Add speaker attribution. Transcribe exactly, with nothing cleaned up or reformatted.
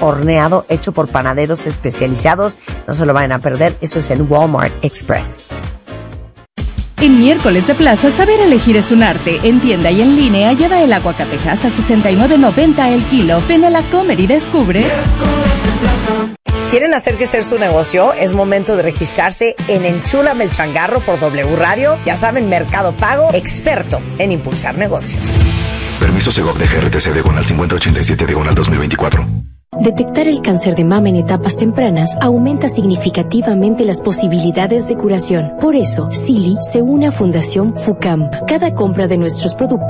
Speaker 1: horneado hecho por panaderos especializados. No se lo vayan a perder, eso es en Walmart Express.
Speaker 2: En miércoles de plaza, saber elegir es un arte. En tienda y en línea, lleva el aguacatejas a sesenta y nueve noventa el kilo. Ven a la Comer y descubre.
Speaker 1: ¿Quieren hacer crecer su negocio? Es momento de registrarse en Enchúlame el Changarro por W Radio. Ya saben, Mercado Pago, experto en impulsar negocios.
Speaker 3: Permiso Segov de G R T C diagonal cincuenta ochenta y siete diagonal dos mil veinticuatro.
Speaker 4: Detectar el cáncer de mama en etapas tempranas aumenta significativamente las posibilidades de curación. Por eso, Silly se une a Fundación FUCAM. Cada compra de nuestros productos